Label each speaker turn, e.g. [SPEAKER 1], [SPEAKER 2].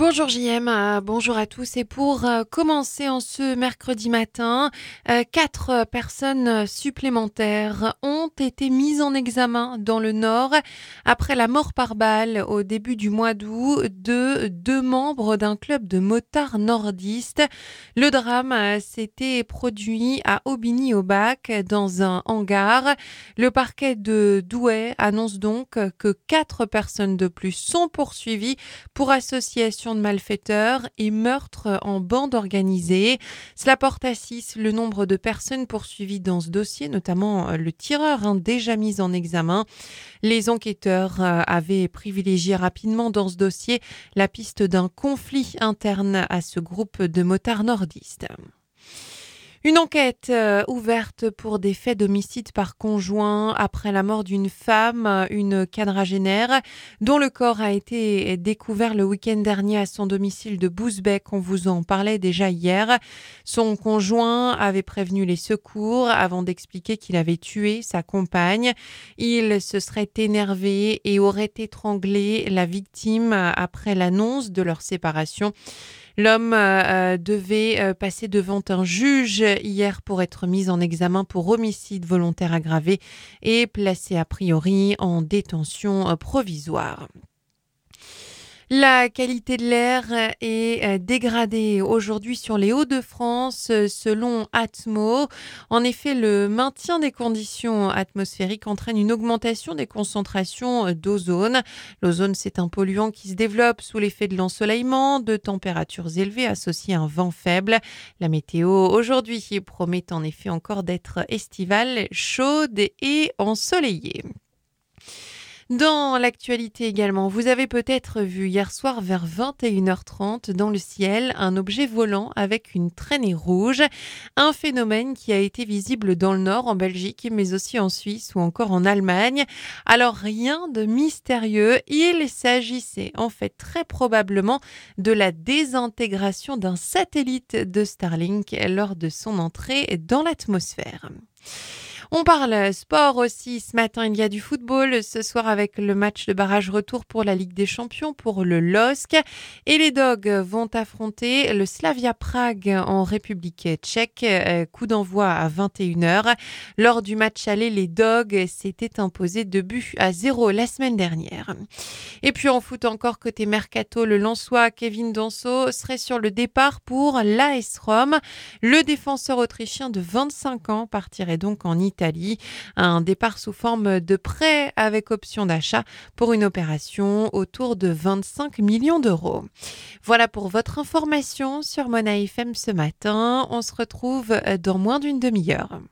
[SPEAKER 1] Bonjour JM, bonjour à tous. Et pour commencer en ce mercredi matin, 4 personnes supplémentaires ont été mises en examen dans le Nord après la mort par balle au début du mois d'août de 2 membres d'un club de motards nordistes. Le drame s'était produit à Aubigny-au-Bac dans un hangar. Le parquet de Douai annonce donc que 4 personnes de plus sont poursuivies pour association de malfaiteurs et meurtre en bande organisée. Cela porte à 6 le nombre de personnes poursuivies dans ce dossier, notamment le tireur déjà mis en examen. Les enquêteurs avaient privilégié rapidement dans ce dossier la piste d'un conflit interne à ce groupe de motards nordistes. Une enquête ouverte pour des faits d'homicide par conjoint après la mort d'une femme, une quadragénaire, dont le corps a été découvert le week-end dernier à son domicile de Bousbecq. On vous en parlait déjà hier. Son conjoint avait prévenu les secours avant d'expliquer qu'il avait tué sa compagne. Il se serait énervé et aurait étranglé la victime après l'annonce de leur séparation. L'homme devait passer devant un juge hier pour être mis en examen pour homicide volontaire aggravé et placé a priori en détention provisoire. La qualité de l'air est dégradée aujourd'hui sur les Hauts-de-France selon Atmo. En effet, le maintien des conditions atmosphériques entraîne une augmentation des concentrations d'ozone. L'ozone, c'est un polluant qui se développe sous l'effet de l'ensoleillement, de températures élevées associées à un vent faible. La météo aujourd'hui promet en effet encore d'être estivale, chaude et ensoleillée. Dans l'actualité également, vous avez peut-être vu hier soir vers 21h30 dans le ciel un objet volant avec une traînée rouge, un phénomène qui a été visible dans le nord, en Belgique, mais aussi en Suisse ou encore en Allemagne. Alors rien de mystérieux, il s'agissait en fait très probablement de la désintégration d'un satellite de Starlink lors de son entrée dans l'atmosphère. On parle sport aussi. Ce matin, il y a du football. Ce soir, avec le match de barrage retour pour la Ligue des Champions pour le LOSC. Et les Dogs vont affronter le Slavia Prague en République tchèque. Coup d'envoi à 21h. Lors du match aller, les Dogs s'étaient imposés 2-0 la semaine dernière. Et puis en foot encore côté Mercato, le Lensois Kevin Danso serait sur le départ pour l'AS Rome. Le défenseur autrichien de 25 ans partirait donc en Italie. Un départ sous forme de prêt avec option d'achat pour une opération autour de 25 millions d'euros. Voilà pour votre information sur Mona FM ce matin. On se retrouve dans moins d'une demi-heure.